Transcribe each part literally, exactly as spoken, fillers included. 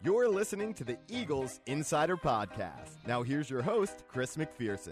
You're listening to the Eagles Insider Podcast. Now here's your host, Chris McPherson.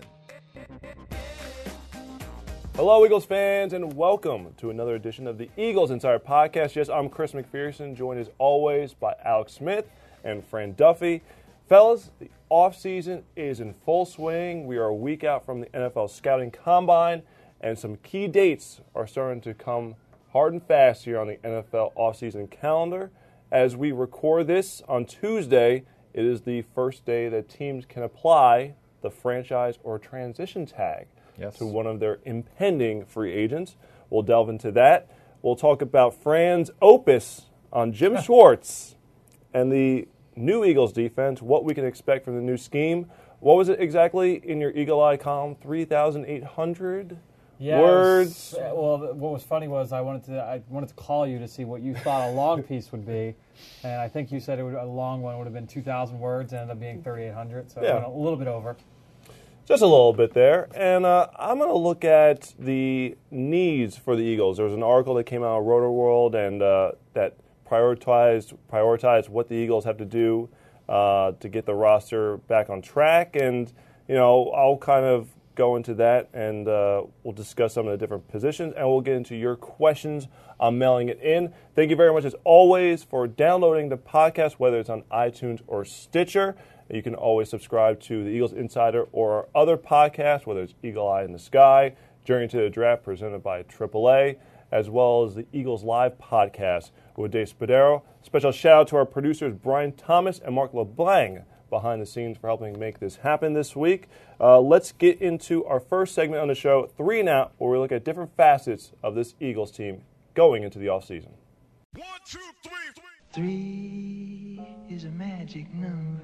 Hello, Eagles fans, and welcome to another edition of the Eagles Insider Podcast. Yes, I'm Chris McPherson, joined as always by Alex Smith and Fran Duffy. Fellas, the offseason is in full swing. We are a week out from the N F L Scouting Combine, and some key dates are starting to come hard and fast here on the N F L offseason calendar. As we record this on Tuesday, it is the first day that teams can apply the franchise or transition tag yes. to one of their impending free agents. We'll delve into that. We'll talk about Fran's opus on Jim Schwartz and the new Eagles defense, what we can expect from the new scheme. What was it exactly in your Eagle Eye column? three thousand eight hundred yeah, words? Was, well, what was funny was I wanted to I wanted to call you to see what you thought a long piece would be, and I think you said it would, a long one would have been two thousand words and ended up being thirty-eight hundred, so yeah. I went a little bit over. Just a little bit there. And uh, I'm going to look at the needs for the Eagles. There was an article that came out of Roto-World and uh, that prioritized prioritized what the Eagles have to do uh, to get the roster back on track. And, you know, I'll kind of go into that, and uh, we'll discuss some of the different positions, and we'll get into your questions. I'm mailing it in. Thank you very much, as always, for downloading the podcast, whether it's on iTunes or Stitcher. You can always subscribe to the Eagles Insider or our other podcasts, whether it's Eagle Eye in the Sky, Journey to the Draft, presented by triple A, as well as the Eagles Live podcast with Dave Spadaro. Special shout out to our producers, Brian Thomas and Mark LeBlanc, behind the scenes for helping make this happen this week. Uh, let's get into our first segment on the show, Three and Out, where we look at different facets of this Eagles team going into the offseason. One, two, three, three. Three is a magic number.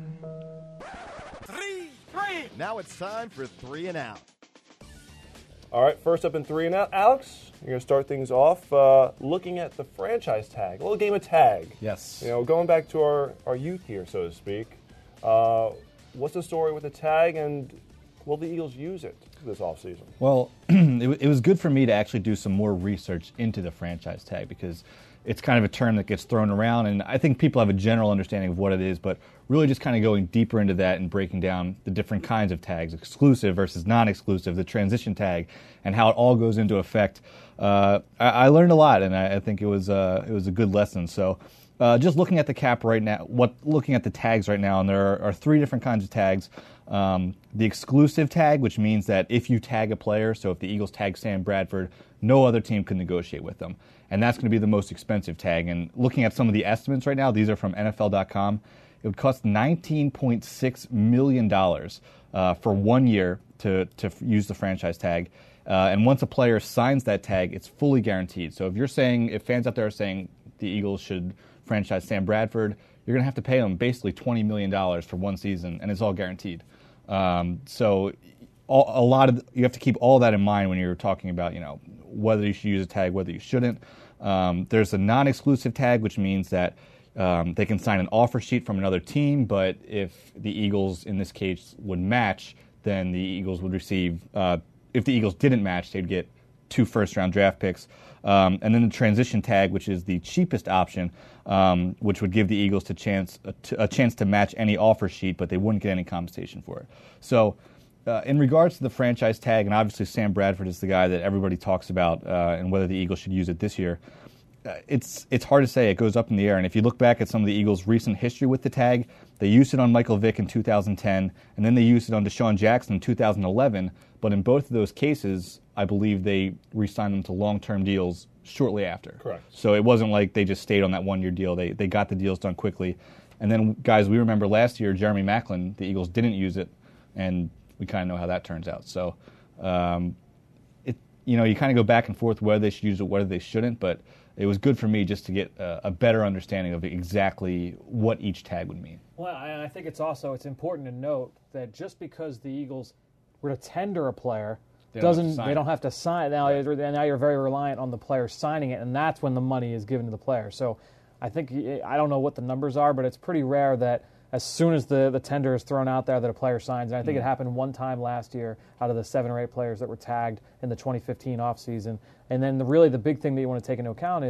Three, three. Now it's time for Three and Out. All right, first up in Three and Out, Alex, you're going to start things off uh, looking at the franchise tag, a little game of tag. Yes. You know, going back to our, our youth here, so to speak. Uh, what's the story with the tag, and will the Eagles use it this offseason? Well, it, it was good for me to actually do some more research into the franchise tag because it's kind of a term that gets thrown around, and I think people have a general understanding of what it is, but really just kind of going deeper into that and breaking down the different kinds of tags, exclusive versus non-exclusive, the transition tag, and how it all goes into effect. Uh, I, I learned a lot, and I, I think it was uh, it was a good lesson. So. Uh, just looking at the cap right now, what looking at the tags right now, and there are, are three different kinds of tags. Um, the exclusive tag, which means that if you tag a player, so if the Eagles tag Sam Bradford, no other team can negotiate with them. And that's going to be the most expensive tag. And looking at some of the estimates right now, these are from N F L dot com, it would cost nineteen point six million dollars uh, for one year to, to use the franchise tag. Uh, and once a player signs that tag, it's fully guaranteed. So if you're saying, if fans out there are saying the Eagles should franchise Sam Bradford, you're going to have to pay him basically twenty million dollars for one season, and it's all guaranteed. Um, so all, a lot of you have to keep all that in mind when you're talking about, you know, whether you should use a tag, whether you shouldn't. Um, there's a non-exclusive tag, which means that um, they can sign an offer sheet from another team, but if the Eagles, in this case, would match, then the Eagles would receive, uh, if the Eagles didn't match, they'd get two first-round draft picks. Um, and then the transition tag, which is the cheapest option, um, which would give the Eagles a chance a, t- a chance to match any offer sheet, but they wouldn't get any compensation for it. So uh, in regards to the franchise tag, and obviously Sam Bradford is the guy that everybody talks about uh, and whether the Eagles should use it this year, uh, it's it's hard to say. It goes up in the air. And if you look back at some of the Eagles' recent history with the tag, they used it on Michael Vick in two thousand ten, and then they used it on Deshaun Jackson in two thousand eleven. But in both of those cases, I believe they re-signed them to long-term deals shortly after. Correct. So it wasn't like they just stayed on that one-year deal. They they got the deals done quickly. And then, guys, we remember last year, Jeremy Maclin, the Eagles didn't use it, and we kind of know how that turns out. So, um, it you know, you kind of go back and forth whether they should use it, whether they shouldn't, but it was good for me just to get a, a better understanding of exactly what each tag would mean. Well, and I think it's also it's important to note that just because the Eagles were to tender a player, They don't have to doesn't sign they it. don't have to sign now. Right. Now you're very reliant on the player signing it, and that's when the money is given to the player. So I think I don't know what the numbers are, but it's pretty rare that as soon as the, the tender is thrown out there that a player signs. And I think mm. it happened one time last year out of the seven or eight players that were tagged in the twenty fifteen offseason. And then the, really the big thing that you want to take into account is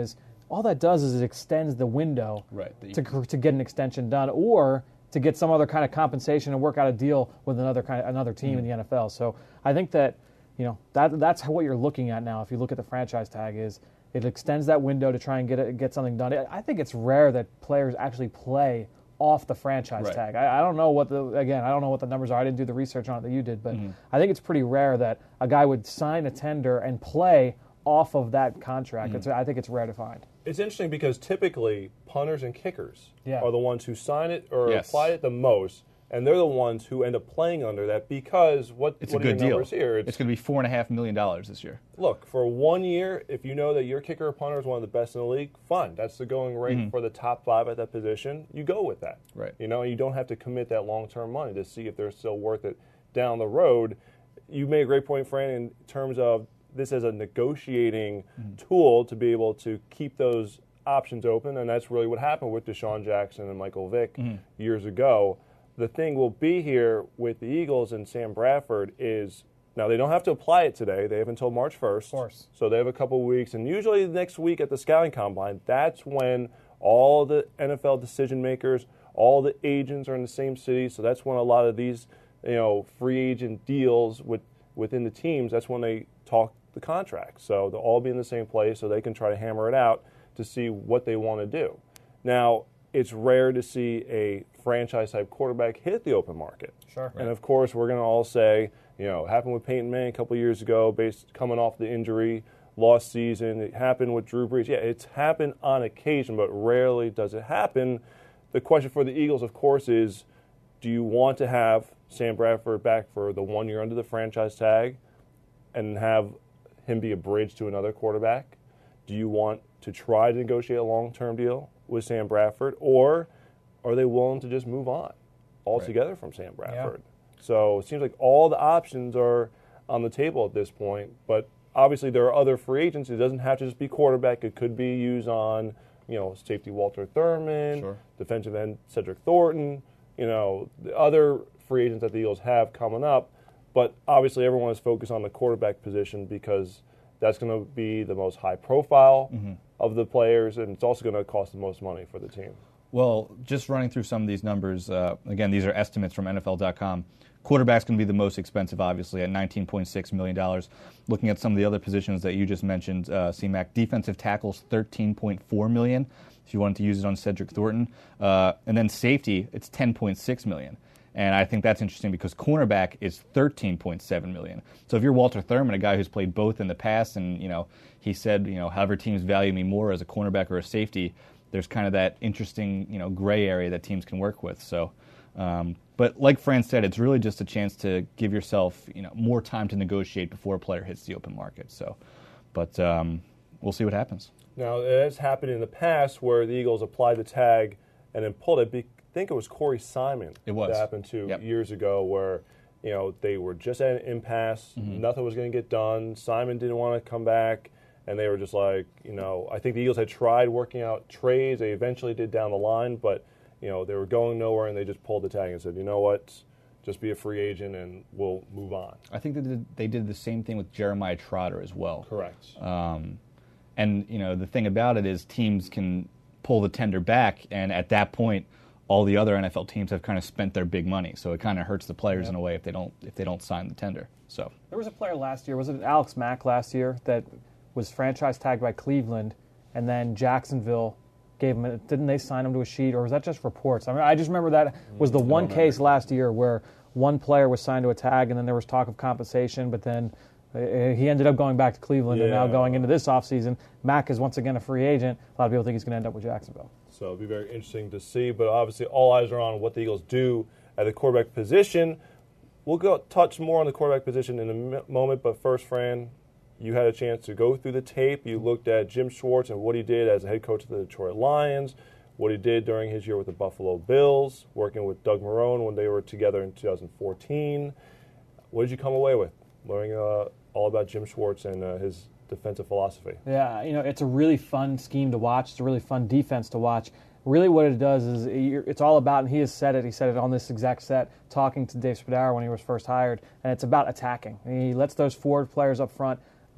all that does is it extends the window Right. to to get an extension done, or to get some other kind of compensation and work out a deal with another kind of, another team mm-hmm. in the N F L. So I think that you know that that's what you're looking at now. If you look at the franchise tag, is it extends that window to try and get it, get something done. I think it's rare that players actually play off the franchise right. tag. I, I don't know what the again. I don't know what the numbers are. I didn't do the research on it that you did, but mm-hmm. I think it's pretty rare that a guy would sign a tender and play off of that contract. Mm-hmm. It's, I think it's rare to find. It's interesting because typically punters and kickers yeah. are the ones who sign it or yes. apply it the most, and they're the ones who end up playing under that because what, it's what a good are your numbers deal. Here? It's, it's going to be four and a half million dollars this year. Look, for one year, if you know that your kicker or punter is one of the best in the league, fine. That's the going rate mm-hmm. for the top five at that position. You go with that. Right. You know, you don't have to commit that long-term money to see if they're still worth it down the road. You made a great point, Fran, in terms of this as a negotiating mm-hmm. tool to be able to keep those options open, and that's really what happened with Deshaun Jackson and Michael Vick mm-hmm. years ago. The thing will be here with the Eagles and Sam Bradford is, now they don't have to apply it today. They have until March first. Of course. So they have a couple of weeks, and usually next week at the scouting combine, that's when all the N F L decision makers, all the agents are in the same city, so that's when a lot of these, you know, free agent deals with within the teams, that's when they talk the contracts. So they'll all be in the same place so they can try to hammer it out to see what they want to do. Now, it's rare to see a franchise-type quarterback hit the open market. Sure. And, of course, we're going to all say, you know, it happened with Peyton Manning a couple of years ago, based coming off the injury, lost season. It happened with Drew Brees. Yeah, it's happened on occasion, but rarely does it happen. The question for the Eagles, of course, is do you want to have Sam Bradford back for the one year under the franchise tag and have him be a bridge to another quarterback? Do you want to try to negotiate a long-term deal with Sam Bradford, or are they willing to just move on altogether right. from Sam Bradford? Yeah. So it seems like all the options are on the table at this point, but obviously there are other free agents. It doesn't have to just be quarterback. It could be used on, you know, safety Walter Thurman, sure. defensive end Cedric Thornton, you know, the other free agents that the Eagles have coming up. But obviously everyone is focused on the quarterback position because that's going to be the most high profile mm-hmm. of the players, and it's also going to cost the most money for the team. Well, just running through some of these numbers, uh, again, these are estimates from N F L dot com. Quarterback's going to be the most expensive, obviously, at nineteen point six million dollars. Looking at some of the other positions that you just mentioned, uh, C-Mac, defensive tackles, thirteen point four million dollars, if you wanted to use it on Cedric Thornton. Uh, and then safety, it's ten point six million dollars. And I think that's interesting because cornerback is thirteen point seven million dollars. So if you're Walter Thurman, a guy who's played both in the past, and you know he said, you know, however teams value me more as a cornerback or a safety, there's kind of that interesting, you know, gray area that teams can work with. So, um, but like Fran said, it's really just a chance to give yourself, you know, more time to negotiate before a player hits the open market. So, but um, we'll see what happens. Now, it has happened in the past where the Eagles applied the tag and then pulled it. I think it was Corey Simon it was. that happened to yep. years ago where, you know, they were just at an impasse. Mm-hmm. Nothing was going to get done. Simon didn't want to come back, and they were just like, you know, I think the Eagles had tried working out trades. They eventually did down the line, but, you know, they were going nowhere, and they just pulled the tag and said, you know what, just be a free agent and we'll move on. I think they did, they did the same thing with Jeremiah Trotter as well. Correct. Um, and, you know, the thing about it is teams can pull the tender back, and at that point, all the other N F L teams have kind of spent their big money, so it kind of hurts the players yeah. in a way if they don't if they don't sign the tender. So there was a player last year, was it Alex Mack last year, that was franchise tagged by Cleveland, and then Jacksonville gave him. A, didn't they sign him to a sheet, or was that just reports? I mean, I just remember that was the one case last year where one player was signed to a tag, and then there was talk of compensation, but then he ended up going back to Cleveland, yeah. and now going into this offseason, Mack is once again a free agent. A lot of people think he's going to end up with Jacksonville. So it'll be very interesting to see, but obviously all eyes are on what the Eagles do at the quarterback position. We'll go touch more on the quarterback position in a m- moment, but first, Fran, you had a chance to go through the tape. You looked at Jim Schwartz and what he did as a head coach of the Detroit Lions, what he did during his year with the Buffalo Bills, working with Doug Marrone when they were together in two thousand fourteen. What did you come away with, learning uh, all about Jim Schwartz and uh, his defensive philosophy? Yeah, you know, it's a really fun scheme to watch. It's a really fun defense to watch. Really what it does is it's all about, and he has said it, he said it on this exact set, talking to Dave Spadaro when he was first hired, and it's about attacking. He lets those forward players up front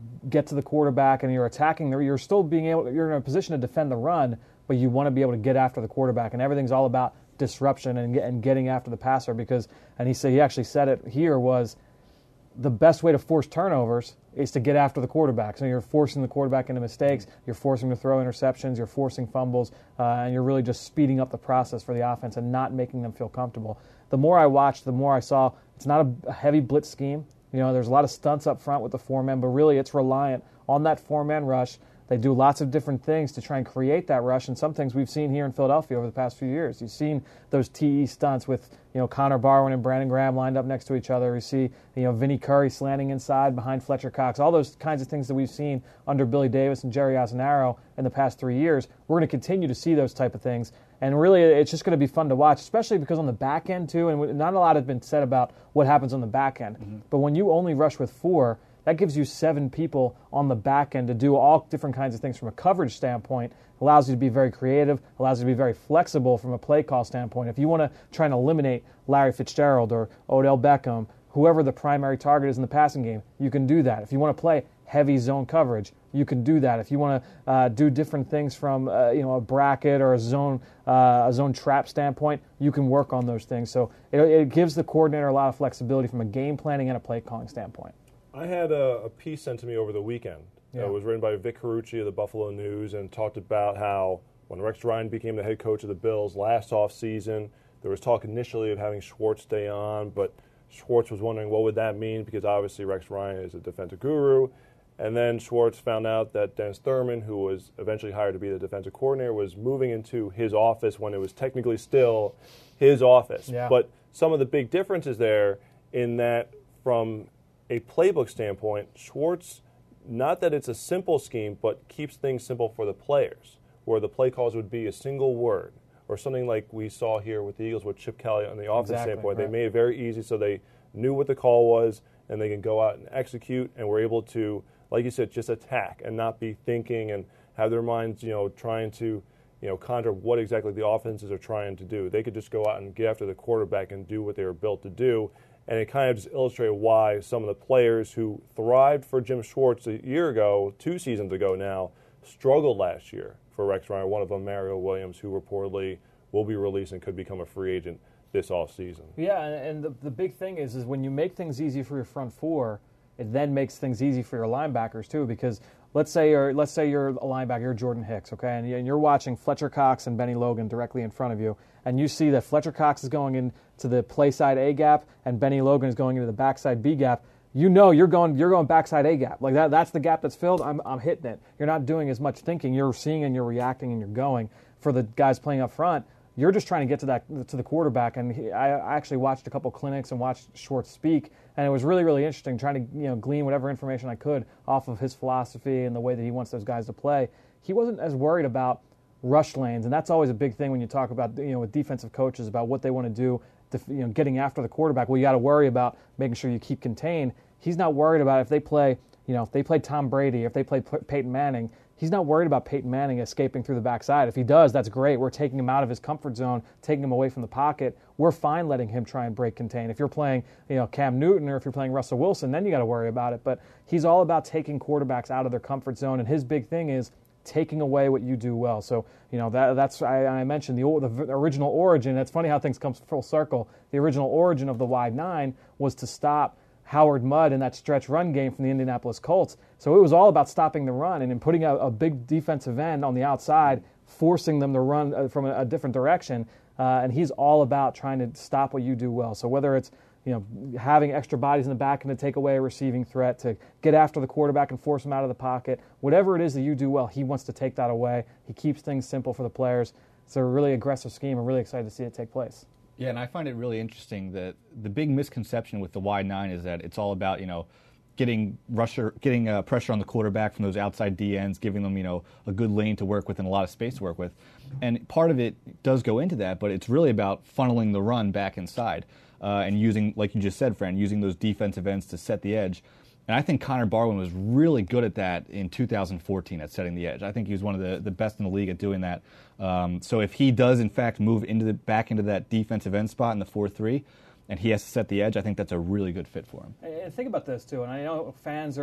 get to the quarterback and you're attacking, the, you're still being able, you're in a position to defend the run, but you want to be able to get after the quarterback, and everything's all about disruption and, get, and getting after the passer because, and he said, he actually said it here, was the best way to force turnovers is to get after the quarterback. So you're forcing the quarterback into mistakes, you're forcing him to throw interceptions, you're forcing fumbles, uh, and you're really just speeding up the process for the offense and not making them feel comfortable. The more I watched, the more I saw it's not a, a heavy blitz scheme. You know, there's a lot of stunts up front with the four-man, but really it's reliant on that four-man rush. They do lots of different things to try and create that rush, and some things we've seen here in Philadelphia over the past few years. You've seen those T E stunts with, you know, Connor Barwin and Brandon Graham lined up next to each other. You see, you know, Vinnie Curry slanting inside behind Fletcher Cox. All those kinds of things that we've seen under Billy Davis and Jerry Azzanaro in the past three years. We're going to continue to see those type of things, and really it's just going to be fun to watch, especially because on the back end too, and not a lot has been said about what happens on the back end. Mm-hmm. But when you only rush with four, that gives you seven people on the back end to do all different kinds of things from a coverage standpoint. Allows you to be very creative, allows you to be very flexible from a play call standpoint. If you want to try and eliminate Larry Fitzgerald or Odell Beckham, whoever the primary target is in the passing game, you can do that. If you want to play heavy zone coverage, you can do that. If you want to uh, do different things from uh, you know a bracket or a zone uh, a zone trap standpoint, you can work on those things. So it, it gives the coordinator a lot of flexibility from a game planning and a play calling standpoint. I had a, a piece sent to me over the weekend. Yeah. It was written by Vic Carucci of the Buffalo News and talked about how when Rex Ryan became the head coach of the Bills last offseason, there was talk initially of having Schwartz stay on, but Schwartz was wondering what would that mean because obviously Rex Ryan is a defensive guru. And then Schwartz found out that Dennis Thurman, who was eventually hired to be the defensive coordinator, was moving into his office when it was technically still his office. Yeah. But some of the big differences there in that from a playbook standpoint, Schwartz, not that it's a simple scheme, but keeps things simple for the players, where the play calls would be a single word, or something like we saw here with the Eagles with Chip Kelly on the offense Exactly, standpoint. right. They made it very easy so they knew what the call was, and they can go out and execute, and were able to, like you said, just attack and not be thinking and have their minds, you know, trying to, you know, conjure what exactly the offenses are trying to do. They could just go out and get after the quarterback and do what they were built to do. And it kind of just illustrated why some of the players who thrived for Jim Schwartz a year ago, two seasons ago now, struggled last year for Rex Ryan. One of them, Mario Williams, who reportedly will be released and could become a free agent this offseason. Yeah, and, and the, the big thing is, is when you make things easy for your front four, it then makes things easy for your linebackers too. Because let's say you're let's say you're a linebacker, you're Jordan Hicks, okay, and, and you're watching Fletcher Cox and Benny Logan directly in front of you, and you see that Fletcher Cox is going into the play side A gap and Benny Logan is going into the backside B gap. You know you're going you're going backside A gap. Like that that's the gap that's filled. I'm I'm hitting it. You're not doing as much thinking. You're seeing and you're reacting and you're going. For the guys playing up front, you're just trying to get to that to the quarterback. And he, I, I actually watched a couple clinics and watched Schwartz speak, and it was really really interesting trying to you know glean whatever information I could off of his philosophy and the way that he wants those guys to play. He wasn't as worried about rush lanes, and that's always a big thing when you talk about you know with defensive coaches about what they want to do, to, you know, getting after the quarterback. Well, you got to worry about making sure you keep contained. He's not worried about if they play, you know, if they play Tom Brady, if they play P- Peyton Manning. He's not worried about Peyton Manning escaping through the backside. If he does, that's great. We're taking him out of his comfort zone, taking him away from the pocket. We're fine letting him try and break contain. If you're playing, you know, Cam Newton or if you're playing Russell Wilson, then you got to worry about it. But he's all about taking quarterbacks out of their comfort zone, and his big thing is taking away what you do well. So, you know, that, that's, I, I mentioned the, the original origin. It's funny how things come full circle. The original origin of the wide nine was to stop Howard Mudd in that stretch run game from the Indianapolis Colts. So it was all about stopping the run and in putting a, a big defensive end on the outside, forcing them to run uh, from a, a different direction. Uh, and he's all about trying to stop what you do well. So whether it's you know having extra bodies in the back and to take away a receiving threat, to get after the quarterback and force him out of the pocket, whatever it is that you do well, he wants to take that away. He keeps things simple for the players. It's a really aggressive scheme. I'm really excited to see it take place. Yeah, and I find it really interesting that the big misconception with the wide nine is that it's all about, you know, getting rusher, getting uh, pressure on the quarterback from those outside D Ns, giving them, you know, a good lane to work with and a lot of space to work with. And part of it does go into that, but it's really about funneling the run back inside uh, and using, like you just said, Fran, using those defensive ends to set the edge. And I think Connor Barwin was really good at that in two thousand fourteen at setting the edge. I think he was one of the, the best in the league at doing that. Um, so if he does, in fact, move into the back into that defensive end spot in the four three, and he has to set the edge, I think that's a really good fit for him. And think about this, too, and I know fans are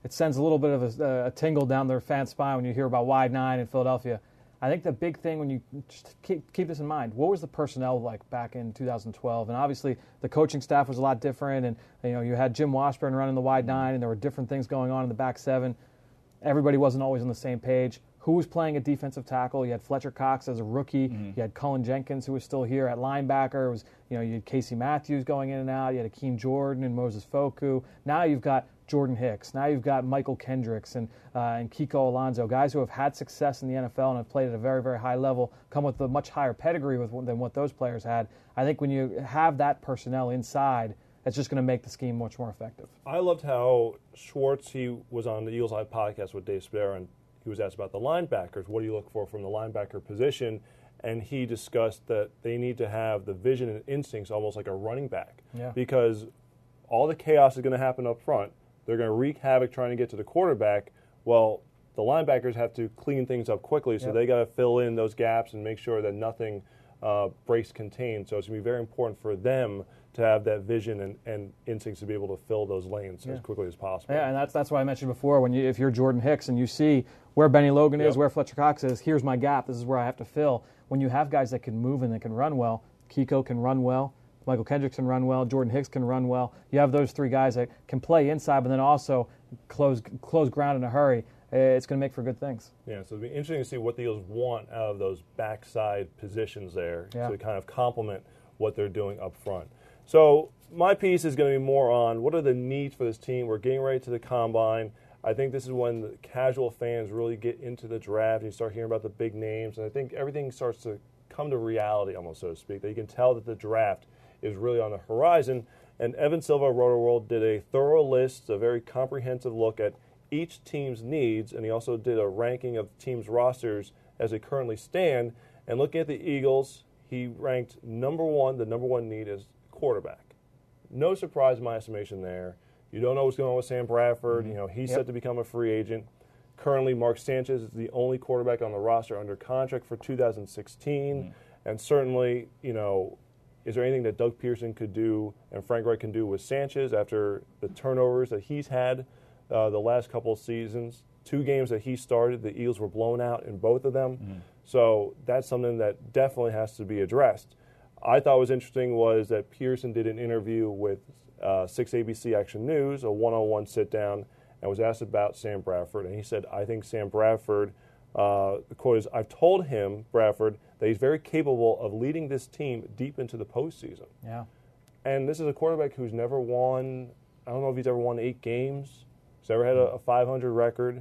it sends a little bit of a, a tingle down their fan spine when you hear about wide nine in Philadelphia. I think the big thing when you just keep, keep this in mind, what was the personnel like back in two thousand twelve? And obviously the coaching staff was a lot different, and you know you had Jim Washburn running the wide nine, and there were different things going on in the back seven. Everybody wasn't always on the same page. Who was playing at defensive tackle? You had Fletcher Cox as a rookie. Mm-hmm. You had Cullen Jenkins, who was still here at linebacker. It was, you know, you had Casey Matthews going in and out. You had Akeem Jordan and Moses Foku. Now you've got Jordan Hicks. Now you've got Michael Kendricks and uh, and Kiko Alonso, guys who have had success in the N F L and have played at a very, very high level, come with a much higher pedigree with, than what those players had. I think when you have that personnel inside, it's just going to make the scheme much more effective. I loved how Schwartz, he was on the Eagles Eye podcast with Dave Spadaro, and he was asked about the linebackers. What do you look for from the linebacker position? And he discussed that they need to have the vision and instincts almost like a running back. Yeah. Because all the chaos is going to happen up front. They're going to wreak havoc trying to get to the quarterback. Well, the linebackers have to clean things up quickly, so yep. they got to fill in those gaps and make sure that nothing uh, breaks contained. So it's going to be very important for them to have that vision and, and instincts to be able to fill those lanes yeah. as quickly as possible. Yeah, and that's that's what I mentioned before. When you, if you're Jordan Hicks and you see where Benny Logan yep. is, where Fletcher Cox is, here's my gap. This is where I have to fill. When you have guys that can move and that can run well, Kiko can run well, Michael Kendricks can run well, Jordan Hicks can run well. You have those three guys that can play inside, but then also close close ground in a hurry. It's going to make for good things. Yeah, so it'll be interesting to see what the Eagles want out of those backside positions there yeah. to kind of complement what they're doing up front. So my piece is going to be more on what are the needs for this team. We're getting ready to the Combine. I think this is when the casual fans really get into the draft and you start hearing about the big names. And I think everything starts to come to reality, almost so to speak, that you can tell that the draft is really on the horizon. And Evan Silva of Roto-World did a thorough list, a very comprehensive look at each team's needs, and he also did a ranking of teams' rosters as they currently stand. And looking at the Eagles, he ranked number one, the number one need is quarterback. No surprise in my estimation there. You don't know what's going on with Sam Bradford. Mm-hmm. You know, he's yep. set to become a free agent. Currently, Mark Sanchez is the only quarterback on the roster under contract for two thousand sixteen. Mm-hmm. And certainly, you know, is there anything that Doug Pearson could do and Frank Reich can do with Sanchez after the turnovers that he's had uh, the last couple of seasons? Two games that he started, the Eagles were blown out in both of them. Mm-hmm. So that's something that definitely has to be addressed. I thought was interesting was that Pearson did an interview with uh, six A B C Action News, a one-on-one sit-down, and was asked about Sam Bradford. And he said, I think Sam Bradford, uh, the quote is, I've told him, Bradford, that he's very capable of leading this team deep into the postseason. Yeah. And this is a quarterback who's never won, I don't know if he's ever won eight games. He's never had a, a five hundred record.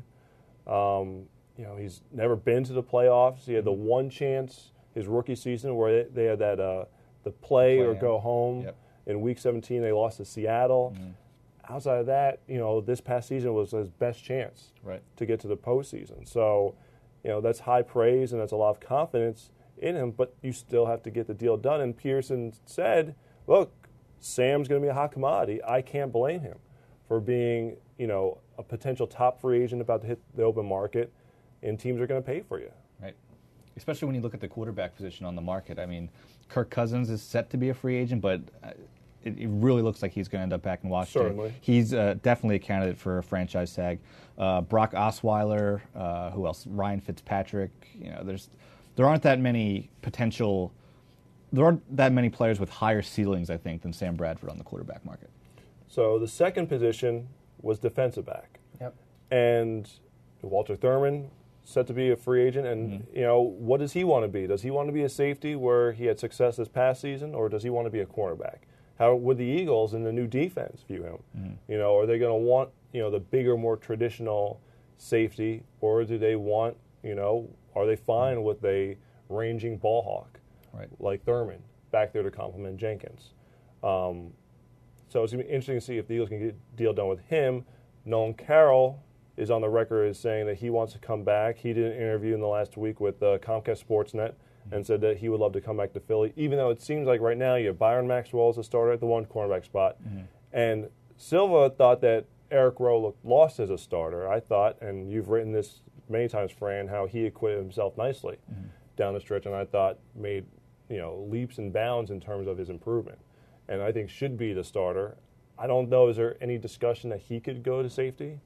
Um, you know, he's never been to the playoffs. He had the one chance his rookie season where they, they had that uh, the play, play or yeah. go home. Yep. In week seventeen, they lost to Seattle. Mm-hmm. Outside of that, you know, this past season was his best chance right. to get to the postseason. So, you know, that's high praise and that's a lot of confidence in him, but you still have to get the deal done. And Pearson said, look, Sam's going to be a hot commodity. I can't blame him for being, you know, a potential top free agent about to hit the open market, and teams are going to pay for you. Right. Especially when you look at the quarterback position on the market. I mean, Kirk Cousins is set to be a free agent, but it, it really looks like he's going to end up back in Washington. Certainly. He's uh, definitely a candidate for a franchise tag. Uh, Brock Osweiler, uh, who else? Ryan Fitzpatrick. You know, there's there aren't that many potential. There aren't that many players with higher ceilings, I think, than Sam Bradford on the quarterback market. So the second position was defensive back. Yep. And Walter Thurman set to be a free agent, and mm-hmm. you know, what does he want to be? Does he want to be a safety where he had success this past season, or does he want to be a cornerback? How would the Eagles in the new defense view him? Mm-hmm. You know, are they going to want, you know, the bigger, more traditional safety, or do they want, you know, are they fine mm-hmm. with a ranging ball hawk right. like Thurman back there to complement Jenkins? Um, so it's going to be interesting to see if the Eagles can get a deal done with him. Nolan Carroll is on the record as saying that he wants to come back. He did an interview in the last week with uh, Comcast Sportsnet mm-hmm. and said that he would love to come back to Philly, even though it seems like right now you have Byron Maxwell as a starter at the one cornerback spot. Mm-hmm. And Silva thought that Eric Rowe looked lost as a starter. I thought, and you've written this many times, Fran, how he acquitted himself nicely mm-hmm. down the stretch, and I thought made, you know, leaps and bounds in terms of his improvement. And I think should be the starter. I don't know, is there any discussion that he could go to safety?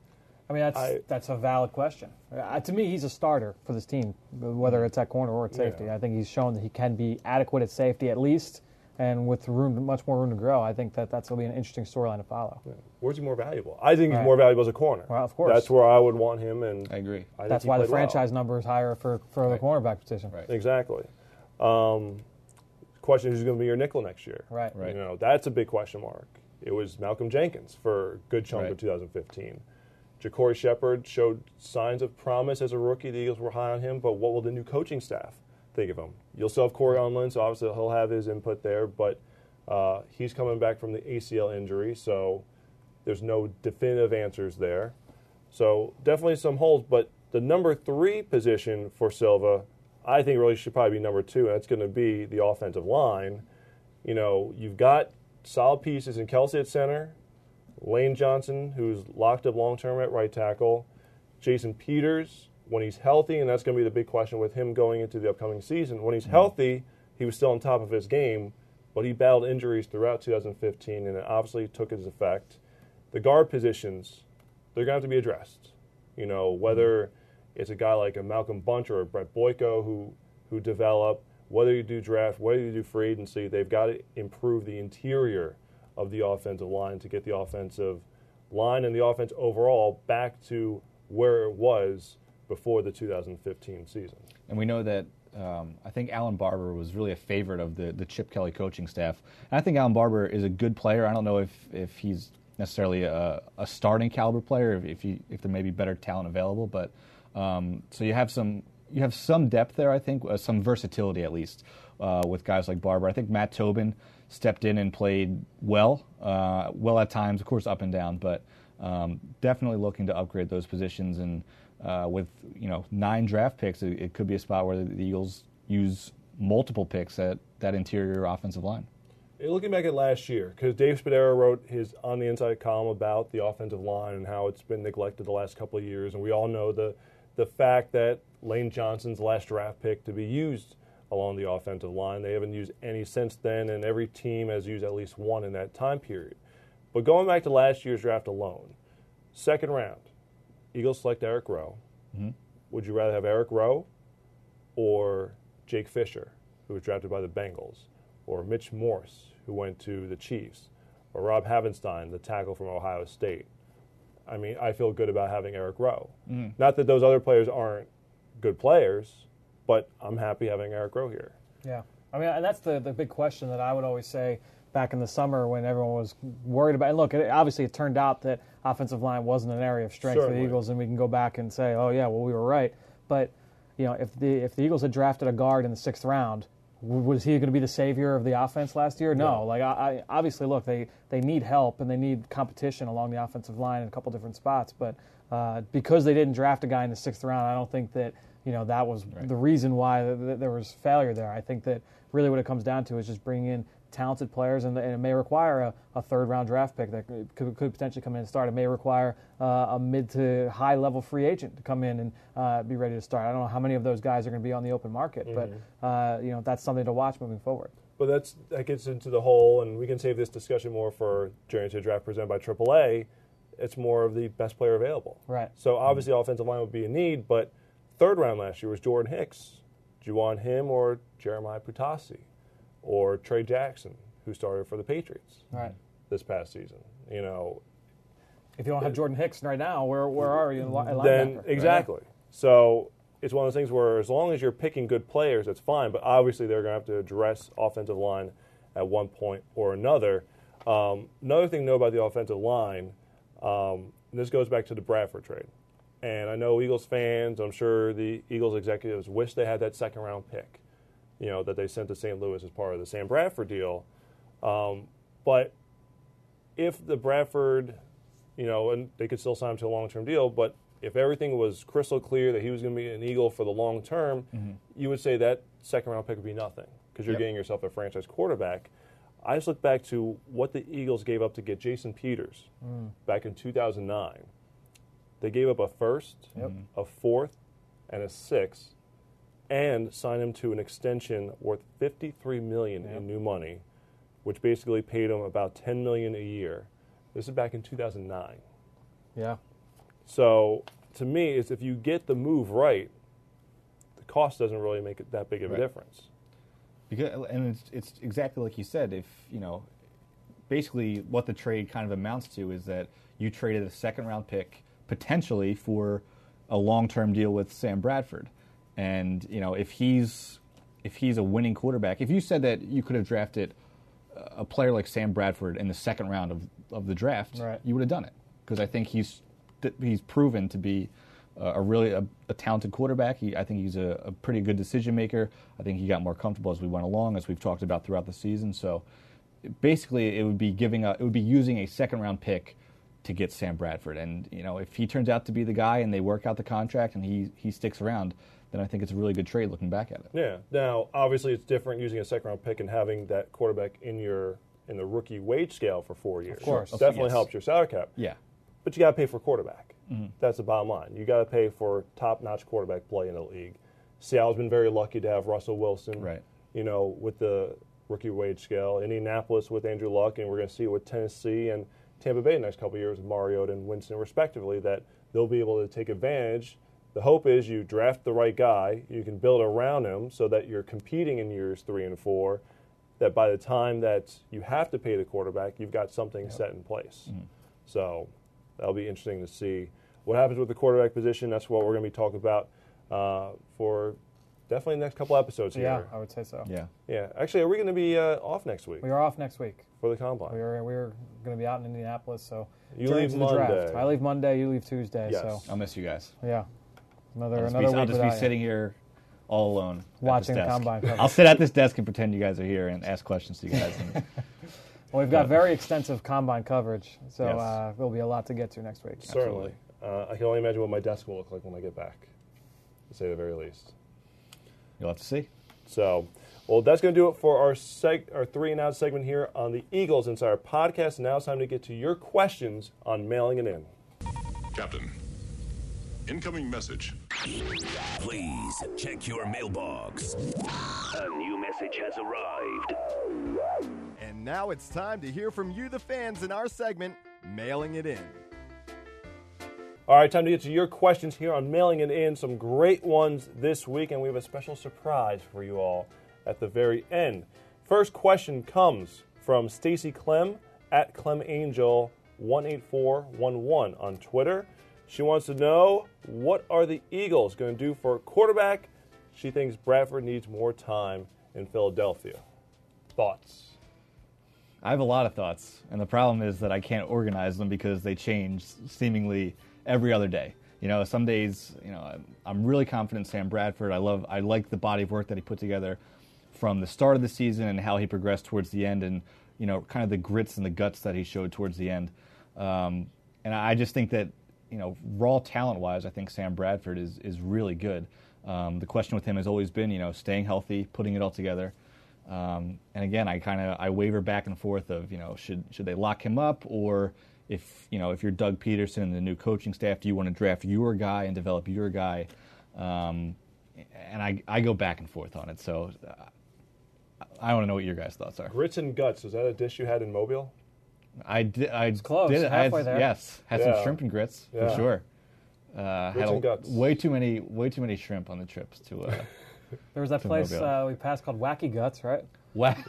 I mean, that's I- that's a valid question. Uh, to me, he's a starter for this team, whether it's at corner or at safety. Yeah. I think he's shown that he can be adequate at safety at least, and with room, much more room to grow. I think that that's going to be an interesting storyline to follow. Where's he more valuable? I think he's Right. more valuable as a corner. Well, of course. That's where I would want him, and I agree. I think That's he why the played well. franchise number is higher for, for Right. the cornerback position. Right. Exactly. Um, question: who's going to be your nickel next year? Right. Right. You know, that's a big question mark. It was Malcolm Jenkins for a good chunk Right. of two thousand fifteen. Ja'Cory Shepard showed signs of promise as a rookie. The Eagles were high on him, but what will the new coaching staff think of him? You'll still have Corey Unlin, so obviously he'll have his input there, but uh, he's coming back from the A C L injury, so there's no definitive answers there. So definitely some holes, but the number three position for Silva, I think really should probably be number two, and that's going to be the offensive line. You know, you've got solid pieces in Kelsey at center, Lane Johnson, who's locked up long-term at right tackle, Jason Peters, when he's healthy, and that's going to be the big question with him going into the upcoming season. When he's healthy, he was still on top of his game, but he battled injuries throughout two thousand fifteen, and it obviously took its effect. The guard positions, they're going to have to be addressed. You know, whether it's a guy like a Malcolm Bunch or a Brett Boyko who, who develop, whether you do draft, whether you do free agency, they've got to improve the interior of the offensive line to get the offensive line and the offense overall back to where it was before the two thousand fifteen season. And we know that um, I think Alan Barber was really a favorite of the, the Chip Kelly coaching staff. And I think Alan Barber is a good player. I don't know if, if he's necessarily a, a starting caliber player, if if, he, if there may be better talent available. But um, so you have some you have some depth there, I think, uh, some versatility at least uh, with guys like Barber. I think Matt Tobin stepped in and played well, uh, well at times, of course, up and down, but um, definitely looking to upgrade those positions. And uh, with you know nine draft picks, it, it could be a spot where the, the Eagles use multiple picks at that interior offensive line. Looking back at last year, because Dave Spadaro wrote his On the Inside column about the offensive line and how it's been neglected the last couple of years, and we all know the the fact that Lane Johnson's last draft pick to be used along the offensive line. They haven't used any since then, and every team has used at least one in that time period. But going back to last year's draft alone, second round, Eagles select Eric Rowe. Mm-hmm. Would you rather have Eric Rowe or Jake Fisher, who was drafted by the Bengals, or Mitch Morse, who went to the Chiefs, or Rob Havenstein, the tackle from Ohio State? I mean, I feel good about having Eric Rowe. Mm. Not that those other players aren't good players, but I'm happy having Eric Rowe here. Yeah. I mean, and that's the, the big question that I would always say back in the summer when everyone was worried about. And look, it, obviously it turned out that offensive line wasn't an area of strength for Certainly. the Eagles, and we can go back and say, oh, yeah, well, we were right. But, you know, if the if the Eagles had drafted a guard in the sixth round, w- was he going to be the savior of the offense last year? No. No. Like, I, I obviously, look, they, they need help and they need competition along the offensive line in a couple different spots. But uh, because they didn't draft a guy in the sixth round, I don't think that, you know, that was Right. the reason why th- th- there was failure there. I think that really what it comes down to is just bringing in talented players, and, and it may require a, a third-round draft pick that could, could potentially come in and start. It may require uh, a mid to high-level free agent to come in and uh, be ready to start. I don't know how many of those guys are going to be on the open market, Mm-hmm. but uh, you know that's something to watch moving forward. But that's that gets into the whole, and we can save this discussion more for Journey to Draft presented by triple A. It's more of the best player available. Right. So obviously offensive line would be a need, but third round last year was Jordan Hicks. Do you want him or Jeremiah Putasi or Trey Jackson, who started for the Patriots Right. this past season? You know, If you don't have Jordan Hicks right now, where where are you? In li- at then linebacker? exactly. So it's one of those things where as long as you're picking good players, that's fine. But obviously they're going to have to address offensive line at one point or another. Um, another thing to know about the offensive line, um, and this goes back to the Bradford trade. And I know Eagles fans, I'm sure the Eagles executives wish they had that second round pick, you know, that they sent to Saint Louis as part of the Sam Bradford deal. Um, but if the Bradford, you know, and they could still sign him to a long-term deal, but if everything was crystal clear that he was going to be an Eagle for the long term, Mm-hmm. you would say that second-round pick would be nothing because you're Yep. getting yourself a franchise quarterback. I just look back to what the Eagles gave up to get Jason Peters back in two thousand nine. They gave up a first, Yep. a fourth, and a sixth, and signed him to an extension worth fifty-three million dollars Yep. in new money, which basically paid him about ten million dollars a year. This is back in two thousand nine. Yeah. So to me, is if you get the move right, the cost doesn't really make it that big of Right. a difference. Because, and it's, it's exactly like you said. If you know, basically, what the trade kind of amounts to is that you traded a second round pick potentially for a long term deal with Sam Bradford, and you know, if he's if he's a winning quarterback, if you said that you could have drafted a player like Sam Bradford in the second round of, of the draft, Right. you would have done it because I think he's he's proven to be a, a really a, a talented quarterback. He, I think he's a, a pretty good decision maker. I think he got more comfortable as we went along, as we've talked about throughout the season. So basically, it would be giving a, it would be using a second round pick to get Sam Bradford, and you know, if he turns out to be the guy and they work out the contract and he he sticks around, then I think it's a really good trade looking back at it. Yeah. Now, obviously, it's different using a second round pick and having that quarterback in your in the rookie wage scale for four years. Of course. definitely Yes. helps your salary cap. Yeah. But you got to pay for quarterback. That's the bottom line. You got to pay for top-notch quarterback play in the league. Seattle's been very lucky to have Russell Wilson. Right. You know, with the rookie wage scale. Indianapolis with Andrew Luck, and we're going to see with Tennessee and Tampa Bay the next couple of years with Mariota and Winston, respectively, that they'll be able to take advantage. The hope is you draft the right guy, you can build around him so that you're competing in years three and four, that by the time that you have to pay the quarterback, you've got something yep. set in place. Mm-hmm. So that'll be interesting to see what happens with the quarterback position. That's what we're going to be talking about uh, for definitely the next couple episodes here. Yeah, I would say so. Yeah. Yeah. Actually, are we going to be uh, off next week? We are off next week. For the Combine. We are, we're going to be out in Indianapolis, so you turn leave to the Monday. draft. I leave Monday, you leave Tuesday. Yes. So I'll miss you guys. yeah. Another I'll just another be, week I'll just be without you. sitting here all alone. Watching the at this desk. Combine coverage. I'll sit at this desk and pretend you guys are here and ask questions to you guys. And, Well, we've got very extensive Combine coverage, so Yes. uh, there'll be a lot to get to next week. Certainly. Uh, I can only imagine what my desk will look like when I get back, to say the very least. You'll have to see. So, well, that's going to do it for our seg- our three and out segment here on the Eagles Insider Podcast. Now it's time to get to your questions on mailing it in. Captain, incoming message. Please check your mailbox. A new message has arrived. And now it's time to hear from you, the fans, in our segment, Mailing It In. All right, time to get to your questions here on Mailing It In. Some great ones this week, and we have a special surprise for you all at the very end. First question comes from Stacy Clem at Clemangel one eight four one one on Twitter. She wants to know, what are the Eagles going to do for a quarterback? She thinks Bradford needs more time in Philadelphia. Thoughts? I have a lot of thoughts, and the problem is that I can't organize them because they change seemingly every other day. You know, some days, you know, I'm, I'm really confident in Sam Bradford. I love, I like the body of work that he put together from the start of the season and how he progressed towards the end, and you know, kind of the grits and the guts that he showed towards the end. Um, and I just think that, you know, raw talent-wise, I think Sam Bradford is is really good. Um, the question with him has always been, you know, staying healthy, putting it all together. Um, and again, I kind of I waver back and forth of, you know, should should they lock him up, or if you know if you're Doug Peterson and the new coaching staff, do you want to draft your guy and develop your guy? Um, and I I go back and forth on it. So uh, I want to know what your guys' thoughts are. Grits and guts, is that a dish you had in Mobile? I did. I close, did. I halfway had, there. Yes, had Yeah. some shrimp and grits Yeah. for sure. Uh, Grits had and a, guts. way too many, way too many shrimp on the trips to. Uh, There was that To place Mobile. uh, we passed called Wacky Guts, right? Wacky,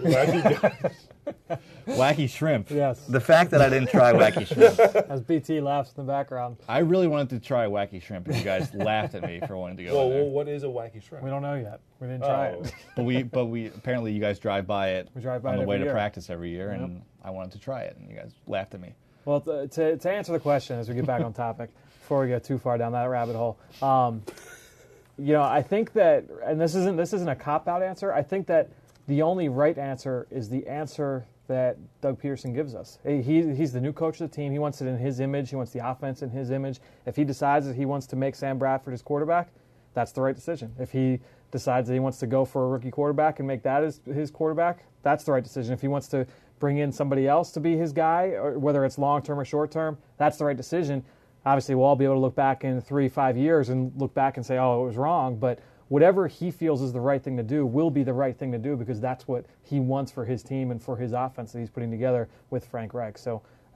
wacky shrimp. Yes. The fact that I didn't try wacky shrimp, As B T laughs in the background. I really wanted to try wacky shrimp, and you guys laughed at me for wanting to go Well, in there. well, what is a wacky shrimp? We don't know yet. We didn't try Oh. it. But we, but we apparently you guys drive by it We drive by on it the way every to year. practice every year, and I wanted to try it, and you guys laughed at me. Well, to, to, to answer the question as we get back on topic, before we get too far down that rabbit hole, um, you know, I think that, and this isn't this isn't a cop-out answer. I think that the only right answer is the answer that Doug Peterson gives us. He, he's the new coach of the team. He wants it in his image. He wants the offense in his image. If he decides that he wants to make Sam Bradford his quarterback, that's the right decision. If he decides that he wants to go for a rookie quarterback and make that his, his quarterback, that's the right decision. If he wants to bring in somebody else to be his guy, or whether it's long-term or short-term, that's the right decision. Obviously, we'll all be able to look back in three, five years and look back and say, oh, it was wrong. But whatever he feels is the right thing to do will be the right thing to do, because that's what he wants for his team and for his offense that he's putting together with Frank Reich. So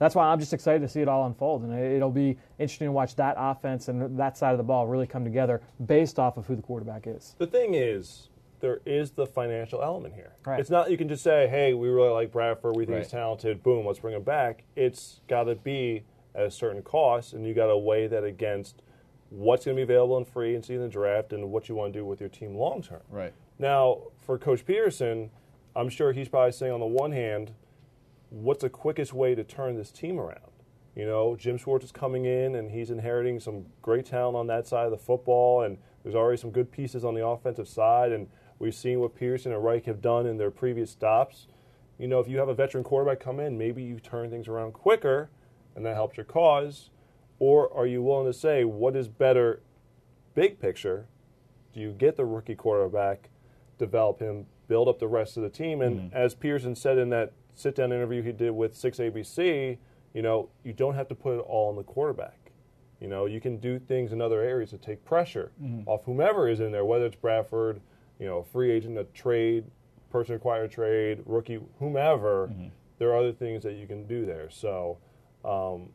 that's why I'm just excited to see it all unfold, and it'll be interesting to watch that offense and that side of the ball really come together based off of who the quarterback is. The thing is, there is the financial element here. Right. It's not you can just say, hey, we really like Bradford, we think Right. he's talented, boom, let's bring him back. It's got to be at a certain cost, and you got to weigh that against what's going to be available in free agency in the draft and what you want to do with your team long term. Right. Now, for Coach Peterson, I'm sure he's probably saying on the one hand, what's the quickest way to turn this team around? You know, Jim Schwartz is coming in, and he's inheriting some great talent on that side of the football, and there's already some good pieces on the offensive side, and we've seen what Pearson and Reich have done in their previous stops. You know, if you have a veteran quarterback come in, maybe you turn things around quicker, and that helps your cause. Or are you willing to say, what is better, big picture? Do you get the rookie quarterback, develop him, build up the rest of the team? And Mm-hmm. as Pearson said in that sit-down interview he did with six A B C, you know, you don't have to put it all on the quarterback. You know, you can do things in other areas to take pressure Mm-hmm. off whomever is in there, whether it's Bradford, you know, free agent, a trade, person acquired trade, rookie, whomever. Mm-hmm. There are other things that you can do there. So, um,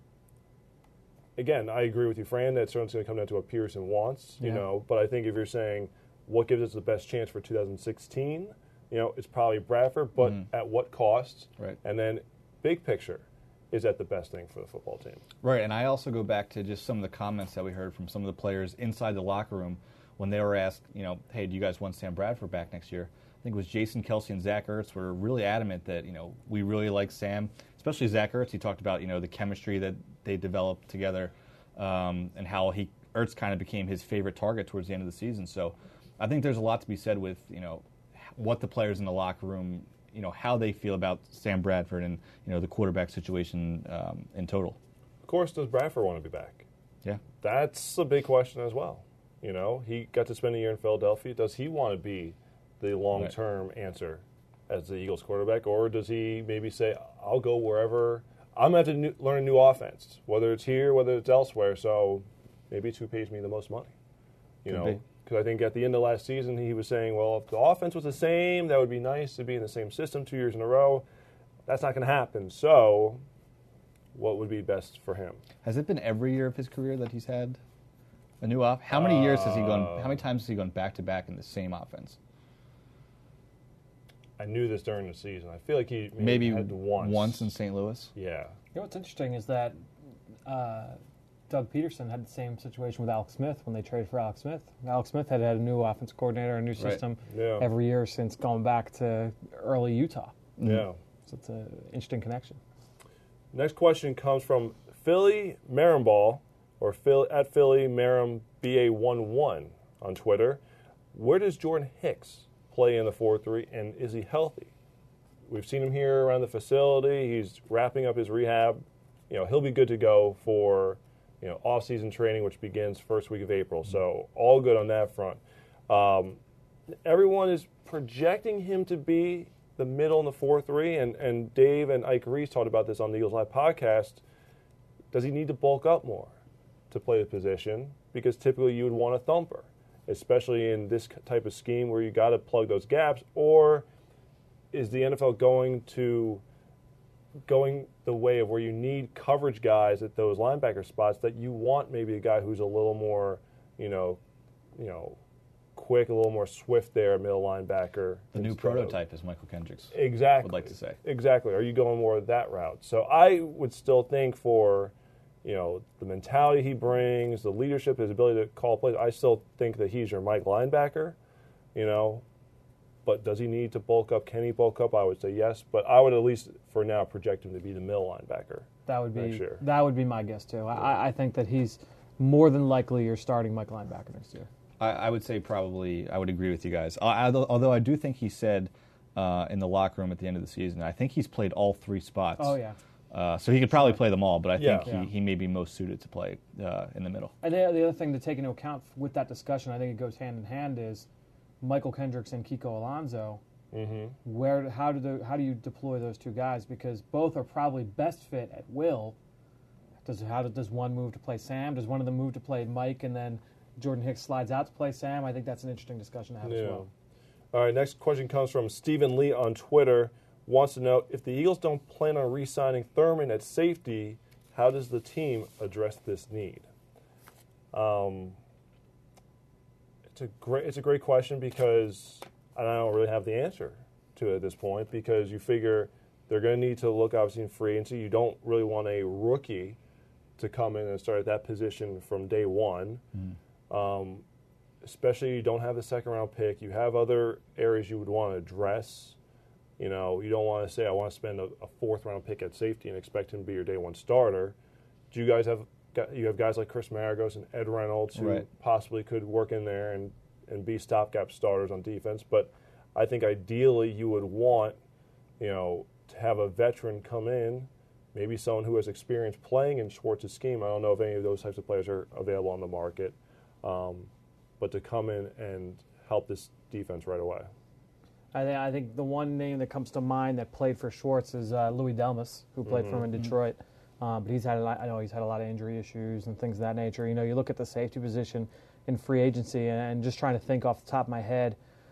again, I agree with you, Fran, that certainly going to come down to what Pearson wants, you Yeah. know. But I think if you're saying what gives us the best chance for two thousand sixteen, you know, it's probably Bradford, but at what cost? Right. And then big picture, is that the best thing for the football team? Right, and I also go back to just some of the comments that we heard from some of the players inside the locker room when they were asked, you know, hey, do you guys want Sam Bradford back next year? I think it was Jason Kelsey and Zach Ertz were really adamant that, you know, we really like Sam, especially Zach Ertz. He talked about, you know, the chemistry that they developed together um, and how he Ertz kind of became his favorite target towards the end of the season. So I think there's a lot to be said with, you know, what the players in the locker room, you know, how they feel about Sam Bradford and, you know, the quarterback situation um, in total. Of course, does Bradford want to be back? Yeah. That's a big question as well. You know, he got to spend a year in Philadelphia. Does he want to be the long-term right. answer as the Eagles quarterback, or does he maybe say, I'll go wherever, I'm going to have to new, learn a new offense, whether it's here, whether it's elsewhere, so maybe it's who pays me the most money. You Could know, because I think at the end of last season he was saying, well, if the offense was the same, that would be nice to be in the same system two years in a row. That's not going to happen. So what would be best for him? Has it been every year of his career that he's had a new off? How many years has he gone? How many times has he gone back to back in the same offense? I knew this during the season. I feel like he maybe, maybe had once. once in Saint Louis. Yeah. You know what's interesting is that uh, Doug Peterson had the same situation with Alex Smith when they traded for Alex Smith. Alex Smith had had a new offensive coordinator, a new system Yeah. every year since going back to early Utah. Yeah. So it's an interesting connection. Next question comes from Philly Marimball, or Phil, at Philly Marim B A one one on Twitter. Where does Jordan Hicks play in the four three, and is he healthy? We've seen him here around the facility. He's wrapping up his rehab. You know, he'll be good to go for, you know, off-season training, which begins first week of April. So all good on that front. Um, everyone is projecting him to be the middle in the four three, and, and Dave and Ike Reese talked about this on the Eagles Live podcast. Does he need to bulk up more to play the position? Because typically you would want a thumper, especially in this type of scheme where you got to plug those gaps. Or is the N F L going to going the way of where you need coverage guys at those linebacker spots that you want maybe a guy who's a little more, you know, you know, quick, a little more swift there, middle linebacker. The new prototype, as Michael Kendricks exactly would like to say. Exactly. Are you going more that route? So I would still think for, you know, the mentality he brings, the leadership, his ability to call plays, I still think that he's your Mike linebacker, you know. But does he need to bulk up? Can he bulk up? I would say yes. But I would at least, for now, project him to be the middle linebacker. That would be next year. That would be my guess, too. I, I think that he's more than likely your starting Mike linebacker next year. I, I would say probably I would agree with you guys. I, although I do think he said uh, in the locker room at the end of the season, I think he's played all three spots. Oh, yeah. Uh, so he could probably play them all, but I Yeah. think he, Yeah. he may be most suited to play uh, in the middle. And the, the other thing to take into account with that discussion, I think it goes hand in hand, is Michael Kendricks and Kiko Alonso. Mm-hmm. Where how do the, how do you deploy those two guys? Because both are probably best fit at will. Does how does one move to play Sam? Does one of them move to play Mike, and then Jordan Hicks slides out to play Sam? I think that's an interesting discussion to have Yeah. as well. All right, next question comes from Stephen Lee on Twitter. wants to know, if the Eagles don't plan on re-signing Thurman at safety, how does the team address this need? Um, it's a great it's a great question because I don't really have the answer to it at this point, because you figure they're going to need to look obviously in free agency. You don't really want a rookie to come in and start at that position from day one. Mm. Um, especially you don't have the second round pick. You have other areas you would want to address. You know, you don't want to say, I want to spend a, a fourth round pick at safety and expect him to be your day one starter. Do you guys have you have guys like Chris Maragos and Ed Reynolds who right. possibly could work in there and, and be stopgap starters on defense? But I think ideally you would want, you know, to have a veteran come in, maybe someone who has experience playing in Schwartz's scheme. I don't know if any of those types of players are available on the market, um, but to come in and help this defense right away. I, th- I think the one name that comes to mind that played for Schwartz is uh, Louis Delmas, who played mm-hmm. for him in Detroit. Uh, but he's had a lot, I know he's had a lot of injury issues and things of that nature. You know, you look at the safety position in free agency, and, and just trying to think off the top of my head,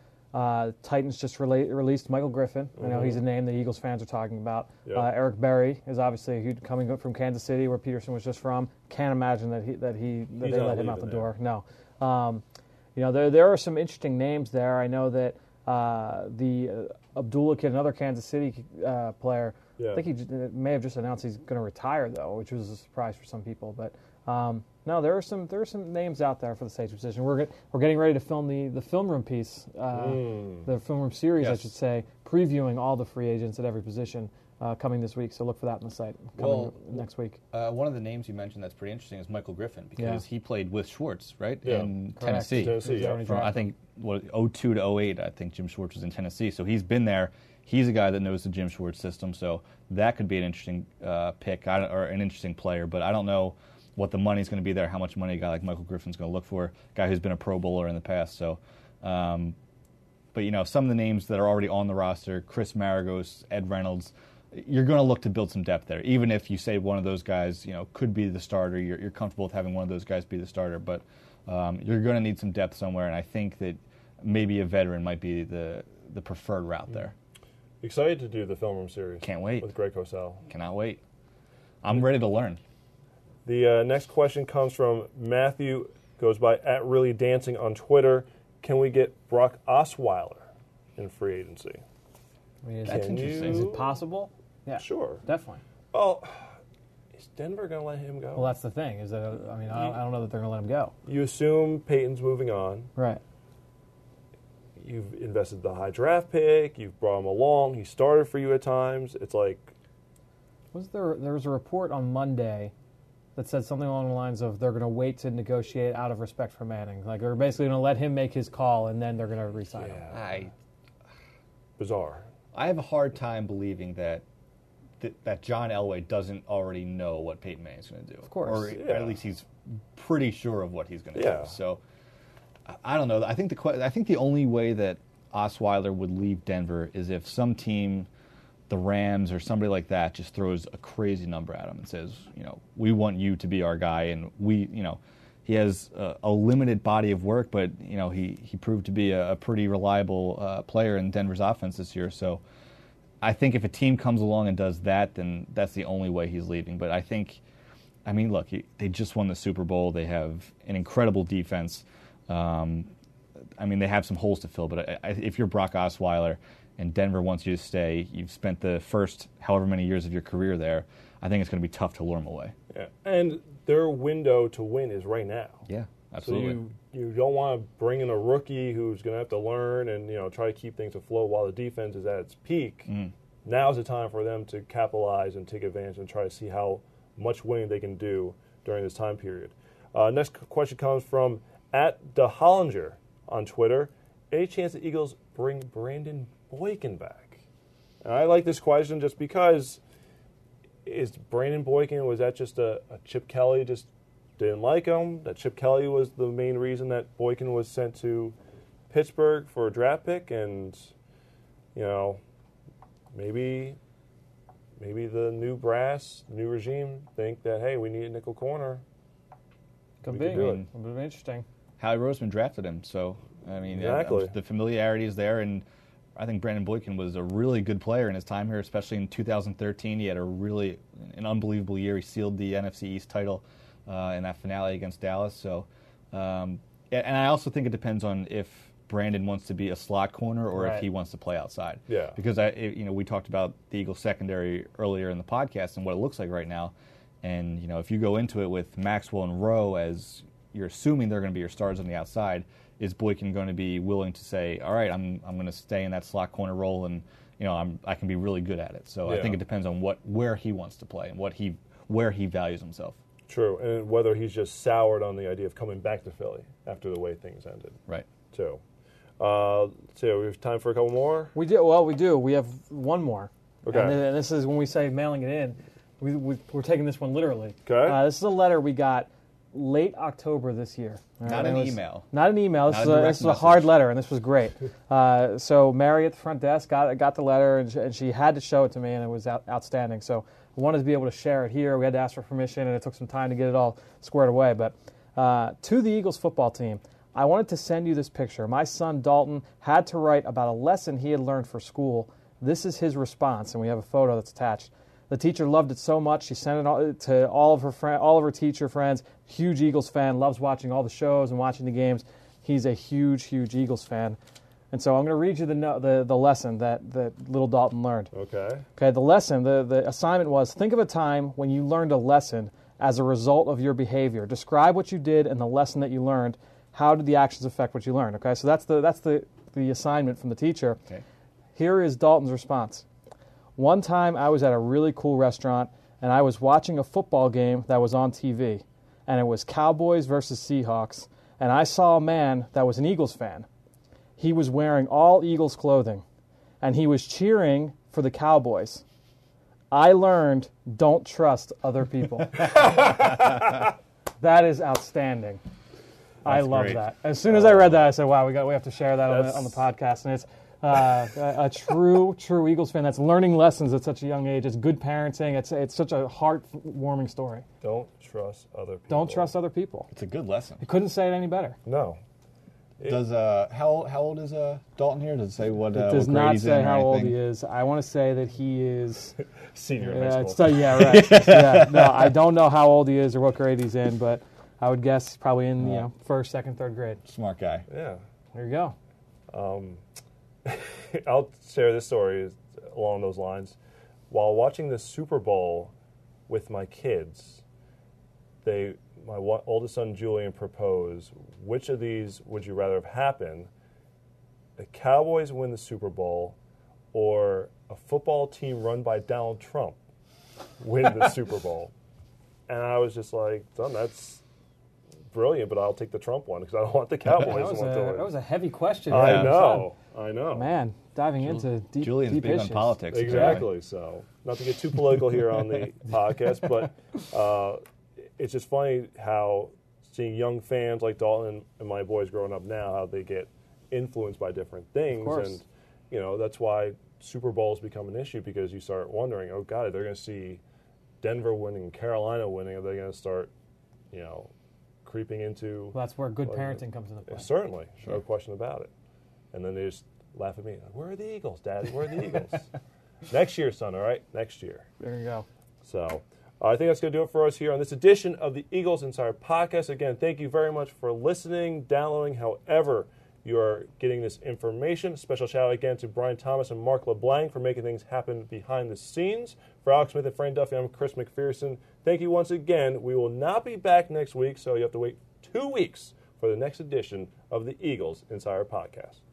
uh, Titans just rela- released Michael Griffin. Mm-hmm. I know he's a name the Eagles fans are talking about. Yep. Uh, Eric Berry is obviously huge, coming up from Kansas City, where Peterson was just from. Can't imagine that he that he that they let him out the there. door. No, um, you know there there are some interesting names there. I know that. Uh, the uh, Abdullah kid, another Kansas City uh, player, yeah. I think he j- may have just announced he's going to retire, though, which was a surprise for some people. But um, no, there are some there are some names out there for the safety position. We're get, we're getting ready to film the, the film room piece, uh, mm. the film room series, yes. I should say, previewing all the free agents at every position uh, coming this week. So look for that on the site coming well, next week. Uh, one of the names you mentioned that's pretty interesting is Michael Griffin, because yeah. he played with Schwartz, right, yeah. in Correct. Tennessee. Tennessee, yeah. From, I think what oh two to oh eight, I think Jim Schwartz was in Tennessee. So he's been there. He's a guy that knows the Jim Schwartz system. So that could be an interesting uh, pick I don't, or an interesting player. But I don't know what the money's going to be there, how much money a guy like Michael Griffin's going to look for, a guy who's been a Pro Bowler in the past. So, um, but, you know, some of the names that are already on the roster, Chris Maragos, Ed Reynolds, you're going to look to build some depth there. Even if you say one of those guys, you know, could be the starter, you're, you're comfortable with having one of those guys be the starter. But um, you're going to need some depth somewhere, and I think that maybe a veteran might be the the preferred route there. Excited to do the film room series. Can't wait. With Greg Cosell. Cannot wait. I'm ready to learn. The uh, next question comes from Matthew, goes by at Really Dancing on Twitter. Can we get Brock Osweiler in free agency? I mean, is, That's it, interesting. is it possible? Yeah, Sure. definitely. Well, is Denver going to let him go? Well, that's the thing. Is that I mean, I don't, I don't know that they're going to let him go. You assume Peyton's moving on. Right. You've invested the high draft pick. You've brought him along. He started for you at times. It's like, was there there was a report on Monday that said something along the lines of they're going to wait to negotiate out of respect for Manning. Like they're basically going to let him make his call and then they're going to re-sign him. I bizarre. I have a hard time believing that that, that John Elway doesn't already know what Peyton Manning's going to do. Of course. Or Yeah. at least he's pretty sure of what he's going to Yeah. do. So I- I don't know. I think the que- I think the only way that Osweiler would leave Denver is if some team, the Rams or somebody like that, just throws a crazy number at him and says, you know, we want you to be our guy, and we, you know, he has a, a limited body of work, but you know, he, he proved to be a, a pretty reliable uh, player in Denver's offense this year. So I think if a team comes along and does that, then that's the only way he's leaving. But I think, I mean, look, he, they just won the Super Bowl. They have an incredible defense. Um, I mean, they have some holes to fill, but I, I, if you're Brock Osweiler and Denver wants you to stay, you've spent the first however many years of your career there, I think it's going to be tough to lure him away. Yeah. And their window to win is right now. Yeah, absolutely. So you, you don't want to bring in a rookie who's going to have to learn and, you know, try to keep things afloat while the defense is at its peak. Mm. Now's the time for them to capitalize and take advantage and try to see how much winning they can do during this time period. Uh, next question comes from at the Hollinger on Twitter. Any chance the Eagles bring Brandon Boykin back? And I like this question just because is Brandon Boykin, was that just a, a Chip Kelly just didn't like him? That Chip Kelly was the main reason that Boykin was sent to Pittsburgh for a draft pick, and you know, maybe maybe the new brass, new regime think that, hey, we need a nickel corner. Could We be. could do it. It'll be interesting. Howie Roseman drafted him, so I mean, Exactly. uh, the familiarity is there, and I think Brandon Boykin was a really good player in his time here, especially in two thousand thirteen. He had a really an unbelievable year. He sealed the N F C East title uh, in that finale against Dallas. So, um, and I also think it depends on if Brandon wants to be a slot corner or Right. if he wants to play outside. Yeah. Because I, you know, we talked about the Eagles secondary earlier in the podcast and what it looks like right now. And you know, if you go into it with Maxwell and Rowe as you're assuming they're going to be your stars on the outside, is Boykin going to be willing to say, all right, I'm I'm going to stay in that slot corner role and you know I'm I can be really good at it. So Yeah. I think it depends on what where he wants to play and what he where he values himself. True, and whether he's just soured on the idea of coming back to Philly after the way things ended, Right. too. Uh, so we have time for a couple more? We do. Well, we do. We have one more. Okay. And, and this is when we say mailing it in, we, we, we're taking this one literally. Okay. Uh, this is a letter we got late October this year. All Not right, an it was- email. Not an email. This, Not is a a, direct this is a hard message. letter, and this was great. Uh, so Mary at the front desk got got the letter, and she, and she had to show it to me, and it was out, outstanding. So I wanted to be able to share it here. We had to ask for permission, and it took some time to get it all squared away. But uh, to the Eagles football team, I wanted to send you this picture. My son Dalton had to write about a lesson he had learned for school. This is his response, and we have a photo that's attached. The teacher loved it so much she sent it all, to all of her friend, all of her teacher friends. Huge Eagles fan, loves watching all the shows and watching the games. He's a huge, huge Eagles fan, and so I'm going to read you the no, the the lesson that that little Dalton learned. Okay. Okay, the lesson, the the assignment was: think of a time when you learned a lesson as a result of your behavior. Describe what you did and the lesson that you learned. How did the actions affect what you learned? Okay, so that's the that's the the assignment from the teacher. Okay. Here is Dalton's response. One time I was at a really cool restaurant and I was watching a football game that was on T V, and it was Cowboys versus Seahawks, and I saw a man that was an Eagles fan. He was wearing all Eagles clothing, and he was cheering for the Cowboys. I learned don't trust other people. That is outstanding. I That's love great. that. As soon as I read that, I said, "Wow, we got we have to share that on the, That's- on the podcast." And it's uh, a, a true, true Eagles fan that's learning lessons at such a young age. It's good parenting. It's it's such a heart-warming story. Don't trust other people. Don't trust other people. It's a good lesson. You couldn't say it any better. No. Does uh how how old is uh Dalton here? Does it say what? Uh, It does what grade not he's say in or how old anything? he is. I want to say that he is. Senior in Yeah, high it's, school. yeah, right. yeah, no, I don't know how old he is or what grade he's in, but I would guess probably in you know first, second, third grade. Smart guy. Yeah. There you go. I'll share this story along those lines. While watching the Super Bowl with my kids, they, my wa- oldest son Julian proposed, which of these would you rather have happen? The Cowboys win the Super Bowl or a football team run by Donald Trump win the Super Bowl? And I was just like, son, that's brilliant, but I'll take the Trump one because I don't want the Cowboys That was, to a, win. that was a heavy question. I Yeah. know, I know. Man, diving into deep, Julian's deep big issues. on politics. Exactly. So, not to get too political here on the podcast, but uh, it's just funny how seeing young fans like Dalton and my boys growing up now, how they get influenced by different things, course. and you know that's why Super Bowls become an issue because you start wondering, oh God, they're going to see Denver winning, Carolina winning, are they going to start, you know, creeping into? Well, that's where good Well, parenting comes into play. Certainly, no question about it. And then they just laugh at me. Where are the Eagles, Daddy? Where are the Eagles? Next year, son, all right? Next year. There you go. So uh, I think that's going to do it for us here on this edition of the Eagles Insider Podcast. Again, thank you very much for listening, downloading, however you are getting this information. Special shout out again to Brian Thomas and Mark LeBlanc for making things happen behind the scenes. For Alex Smith and Frank Duffy, I'm Chris McPherson. Thank you once again. We will not be back next week, so you have to wait two weeks for the next edition of the Eagles Insider Podcast.